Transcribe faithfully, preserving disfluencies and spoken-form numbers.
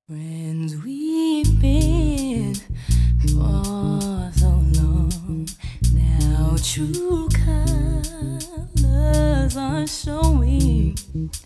Friends we've been for so long. Now true colors are showing.